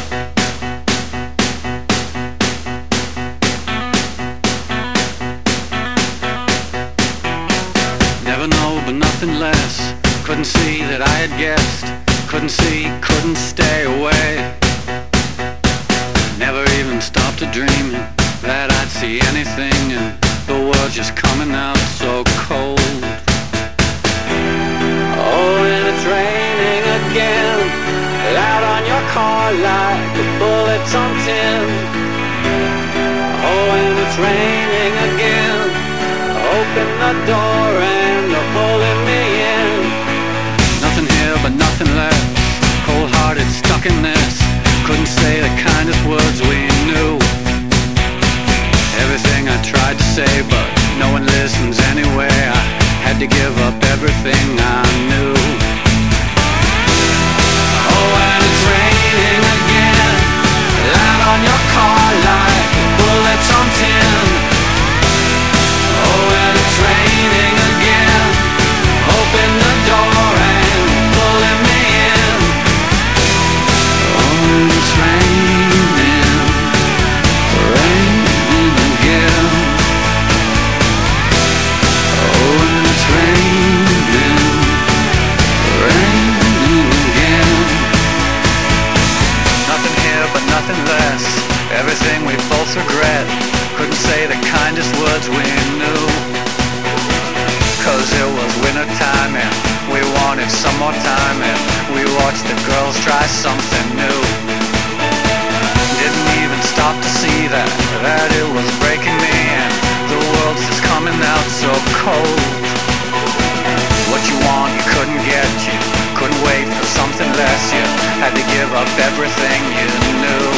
Never know, but nothing less. Couldn't see that I had guessed. Couldn't see, couldn't stay away. Never even stopped to dream that I'd see anything, and the world's just coming out so cold. Oh, and it's raining again, out on your car like the bullets on tin. Oh, and it's raining again, open the door and they're pulling me in. Nothing here but nothing left, cold-hearted, stuck in this. Couldn't say the kindest words we knew. Everything I tried to say, but no one listens anyway. I had to give up everything I knew. Oh, and it's raining again, light on your car like bullets on tin. Oh, and it's raining again, open the door and pulling me in. Oh, and it's raining, raining again. Oh, and it's raining, raining again. Nothing here but nothing less, everything we both regret. Couldn't say the kindest words we knew, 'cause it was winter time and we wanted some more time, and we watched the girls try something new. Didn't even stop to see that it was breaking me, and the world's just coming out so cold. What you want you couldn't get, you couldn't wait for something less. You had to give up everything you knew.